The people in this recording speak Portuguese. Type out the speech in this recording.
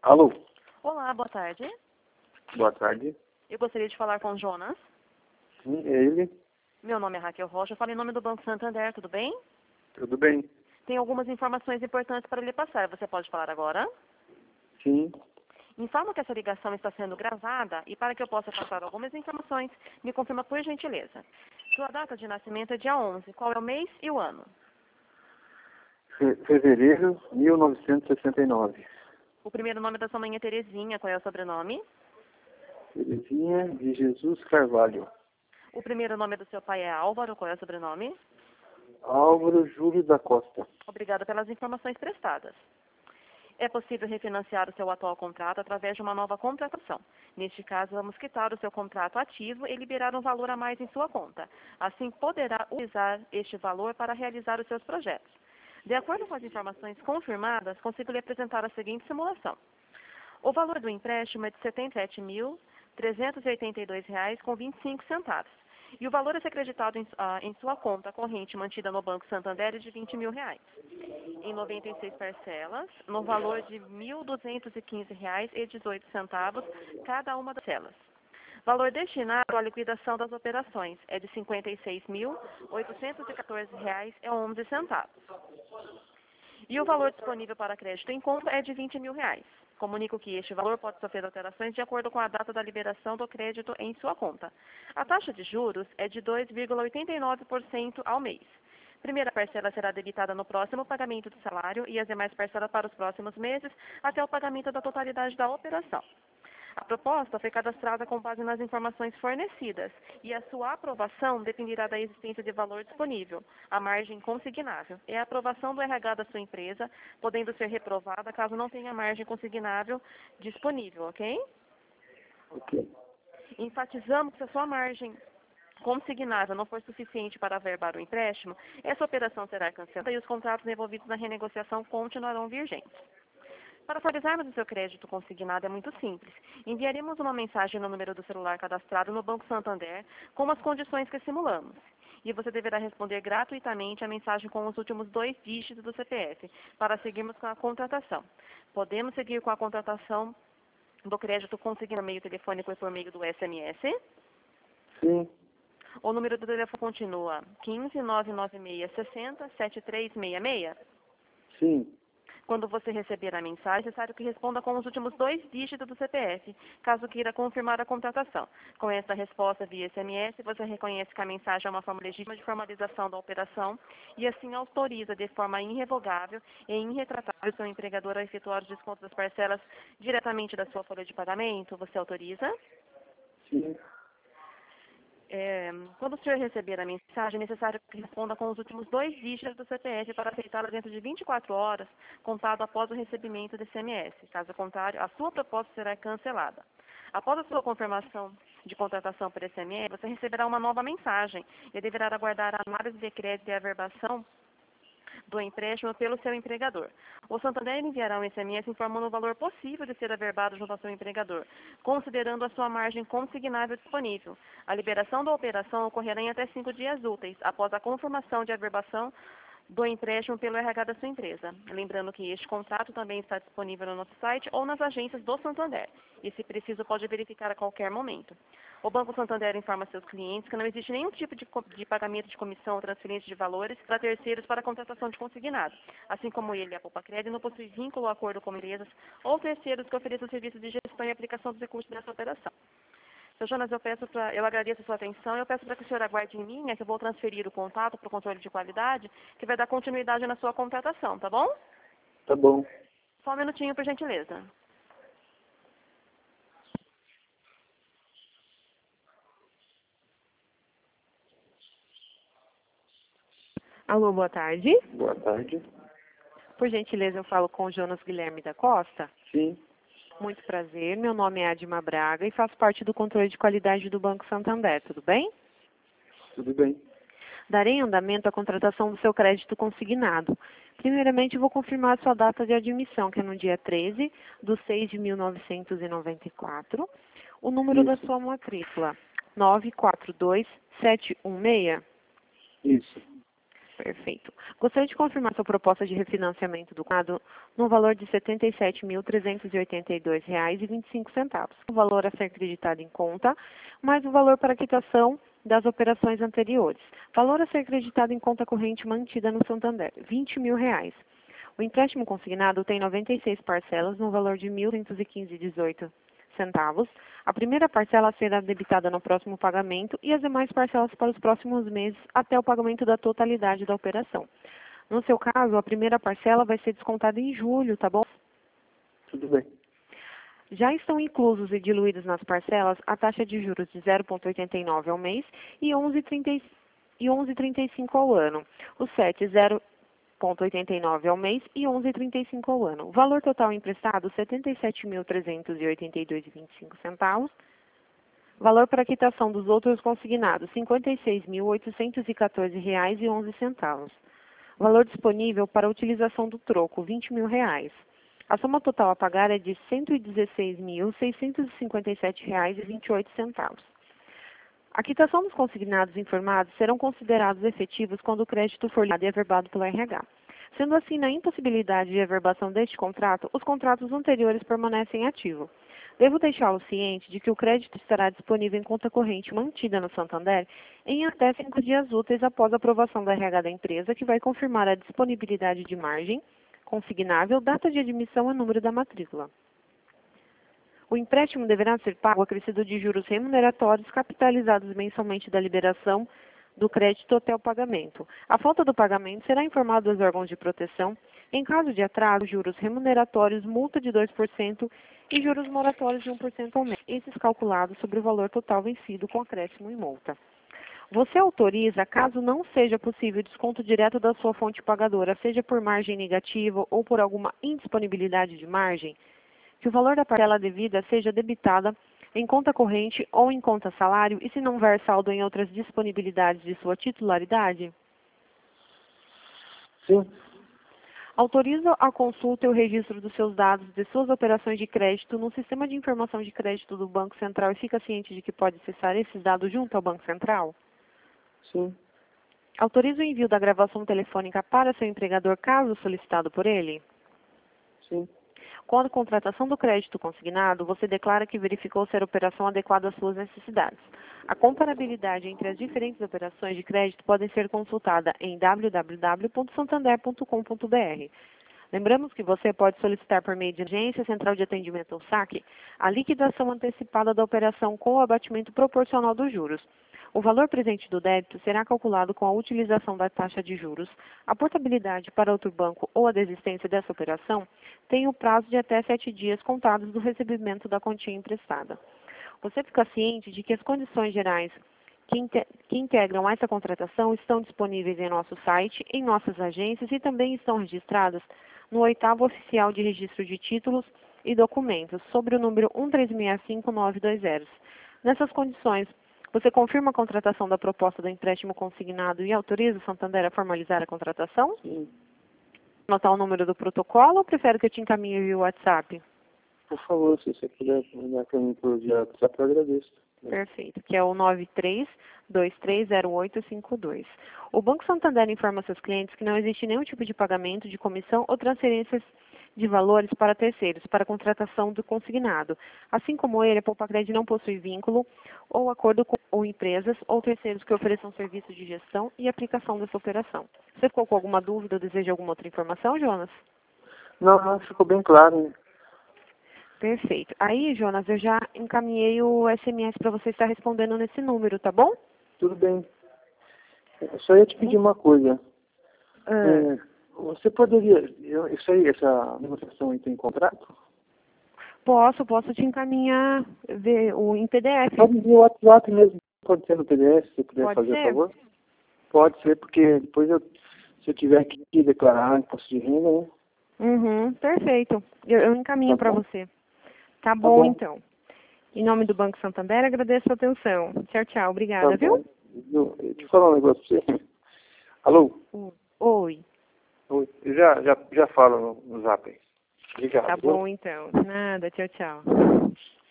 Alô, Olá, boa tarde. boa tarde. Eu gostaria de falar com o Jonas. Sim, é ele. Meu nome é Raquel Rocha, eu falo em nome do Banco Santander, tudo bem? Tudo bem? Tem algumas informações importantes para lhe passar. Você pode falar agora? Sim. Informo que essa ligação está sendo gravada e para que eu possa passar algumas informações, me confirma por gentileza. Sua data de nascimento é dia 11. Qual é o mês e o ano? Fevereiro 1969. O primeiro nome da sua mãe é Terezinha. Qual é o sobrenome? Terezinha de Jesus Carvalho. O primeiro nome do seu pai é Álvaro. Qual é o sobrenome? Álvaro Júlio da Costa. Obrigada pelas informações prestadas. É possível refinanciar o seu atual contrato através de uma nova contratação. Neste caso, vamos quitar o seu contrato ativo e liberar um valor a mais em sua conta. Assim, poderá usar este valor para realizar os seus projetos. De acordo com as informações confirmadas, consigo lhe apresentar a seguinte simulação. O valor do empréstimo é de R$ 77.382,25. E o valor a ser acreditado em sua conta corrente mantida no Banco Santander é de R$ 20 mil. Em 96 parcelas, no valor de R$ 1.215,18 cada uma das parcelas. Valor destinado à liquidação das operações é de R$ 56.814,11. E o valor disponível para crédito em conta é de R$ 20 mil. Comunico que este valor pode sofrer alterações de acordo com a data da liberação do crédito em sua conta. A taxa de juros é de 2,89% ao mês. Primeira parcela será debitada no próximo pagamento do salário e as demais parcelas para os próximos meses até o pagamento da totalidade da operação. A proposta foi cadastrada com base nas informações fornecidas e a sua aprovação dependerá da existência de valor disponível, a margem consignável. É a aprovação do RH da sua empresa, podendo ser reprovada caso não tenha margem consignável disponível, ok? Ok. Enfatizamos que se a sua margem consignável não for suficiente para averbar o empréstimo, essa operação será cancelada e os contratos envolvidos na renegociação continuarão vigentes. Para atualizarmos o seu crédito consignado é muito simples. Enviaremos uma mensagem no número do celular cadastrado no Banco Santander com as condições que simulamos. E você deverá responder gratuitamente a mensagem com os últimos 2 dígitos do CPF para seguirmos com a contratação. Podemos seguir com a contratação do crédito consignado por meio telefônico e por meio do SMS? Sim. O número do telefone continua 15996607366? Sim. Quando você receber a mensagem, é necessário que responda com os últimos 2 dígitos do CPF, caso queira confirmar a contratação. Com essa resposta via SMS, você reconhece que a mensagem é uma forma legítima de formalização da operação e assim autoriza de forma irrevogável e irretratável o seu empregador a efetuar os descontos das parcelas diretamente da sua folha de pagamento. Você autoriza? Sim. Quando o senhor receber a mensagem, é necessário que responda com os últimos 2 dígitos do CPF para aceitá-la dentro de 24 horas, contado após o recebimento do SMS. Caso contrário, a sua proposta será cancelada. Após a sua confirmação de contratação por SMS, você receberá uma nova mensagem e deverá aguardar a análise de crédito e averbação do empréstimo pelo seu empregador. O Santander enviará um SMS informando o valor possível de ser averbado junto ao seu empregador, considerando a sua margem consignável disponível. A liberação da operação ocorrerá em até 5 dias úteis, após a confirmação de averbação do empréstimo pelo RH da sua empresa. Lembrando que este contrato também está disponível no nosso site ou nas agências do Santander. E, se preciso, pode verificar a qualquer momento. O Banco Santander informa seus clientes que não existe nenhum tipo de pagamento de comissão ou transferência de valores para terceiros para a contratação de consignado. Assim como ele, a Poupa Crédito, não possui vínculo ou acordo com empresas ou terceiros que ofereçam serviços de gestão e aplicação dos recursos dessa operação. Seu Jonas, eu agradeço a sua atenção. Eu peço para que o senhor aguarde em linha, que eu vou transferir o contato para o controle de qualidade, que vai dar continuidade na sua contratação, tá bom? Tá bom. Só um minutinho, por gentileza. Alô, boa tarde. Boa tarde. Por gentileza, eu falo com o Jonas Guilherme da Costa. Sim. Muito prazer, meu nome é Adma Braga e faço parte do controle de qualidade do Banco Santander, tudo bem? Tudo bem. Darei andamento à contratação do seu crédito consignado. Primeiramente, vou confirmar a sua data de admissão, que é no dia 13/6/1994. O número da Isso. sua matrícula, 942716. Isso. Perfeito. Gostaria de confirmar sua proposta de refinanciamento do contrato no valor de R$ 77.382,25. O valor a ser acreditado em conta, mais o valor para quitação das operações anteriores. Valor a ser acreditado em conta corrente mantida no Santander, R$ 20.000. O empréstimo consignado tem 96 parcelas no valor de R$ 1.215,18. A primeira parcela será debitada no próximo pagamento e as demais parcelas para os próximos meses até o pagamento da totalidade da operação. No seu caso, a primeira parcela vai ser descontada em julho, tá bom? Tudo bem. Já estão inclusos e diluídos nas parcelas a taxa de juros de 0,89 ao mês e 11,35 ao ano. O CET 0,89 ao mês e 11,35 ao ano. O valor total emprestado, R$ 77.382,25. Valor para quitação dos outros consignados, R$ 56.814,11. Valor disponível para utilização do troco, R$ 20.000. A soma total a pagar é de R$ 116.657,28. A quitação dos consignados informados serão considerados efetivos quando o crédito for liquidado e averbado pelo RH. Sendo assim, na impossibilidade de averbação deste contrato, os contratos anteriores permanecem ativos. Devo deixá-lo ciente de que o crédito estará disponível em conta corrente mantida no Santander em até 5 dias úteis após a aprovação da RH da empresa, que vai confirmar a disponibilidade de margem consignável, data de admissão e número da matrícula. O empréstimo deverá ser pago acrescido de juros remuneratórios capitalizados mensalmente da liberação do crédito até o pagamento. A falta do pagamento será informado aos órgãos de proteção. Em caso de atraso, juros remuneratórios, multa de 2% e juros moratórios de 1% ao mês. Esses calculados sobre o valor total vencido com acréscimo e multa. Você autoriza, caso não seja possível desconto direto da sua fonte pagadora, seja por margem negativa ou por alguma indisponibilidade de margem, que o valor da parcela devida seja debitada em conta corrente ou em conta salário e se não houver saldo em outras disponibilidades de sua titularidade? Sim. Autoriza a consulta e o registro dos seus dados de suas operações de crédito no sistema de informação de crédito do Banco Central e fica ciente de que pode acessar esses dados junto ao Banco Central? Sim. Autoriza o envio da gravação telefônica para seu empregador caso solicitado por ele? Sim. Com a contratação do crédito consignado, você declara que verificou ser a operação adequada às suas necessidades. A comparabilidade entre as diferentes operações de crédito pode ser consultada em www.santander.com.br. Lembramos que você pode solicitar por meio de agência, central de atendimento ou saque, a liquidação antecipada da operação com o abatimento proporcional dos juros. O valor presente do débito será calculado com a utilização da taxa de juros. A portabilidade para outro banco ou a desistência dessa operação tem o prazo de até 7 dias contados do recebimento da quantia emprestada. Você fica ciente de que as condições gerais que integram essa contratação estão disponíveis em nosso site, em nossas agências e também estão registradas no 8º Oficial de Registro de Títulos e Documentos, sobre o número 1365920. Nessas condições, você confirma a contratação da proposta do empréstimo consignado e autoriza o Santander a formalizar a contratação? Sim. Anotar o número do protocolo ou prefere que eu te encaminhe via WhatsApp? Por favor, se você puder mandar para mim por via WhatsApp, eu agradeço. Perfeito, que é o 93230852. O Banco Santander informa seus clientes que não existe nenhum tipo de pagamento de comissão ou transferências de valores para terceiros, para a contratação do consignado. Assim como ele, a Poupacred não possui vínculo ou acordo com ou empresas ou terceiros que ofereçam serviço de gestão e aplicação dessa operação. Você ficou com alguma dúvida ou deseja alguma outra informação, Jonas? Não, ficou bem claro, né? Perfeito. Aí, Jonas, eu já encaminhei o SMS para você estar respondendo nesse número, tá bom? Tudo bem. Eu só ia te pedir uma coisa. Você poderia... essa negociação aí tem contrato? Posso te encaminhar em PDF. Pode vir o WhatsApp mesmo. Pode ser no PDF, se você puder Pode fazer, ser? por favor. Pode ser, porque depois se eu tiver que declarar imposto de renda, né? Perfeito. Eu encaminho Tá para bom? você. Tá bom, então. Em nome do Banco Santander, agradeço a atenção. Tchau, tchau. Obrigada, Tá viu? bom. Deixa eu falar um negócio pra você. Alô? Oi. Oi. Eu já falo no zap aí. Obrigado. Tá bom, então. Nada. Tchau, tchau.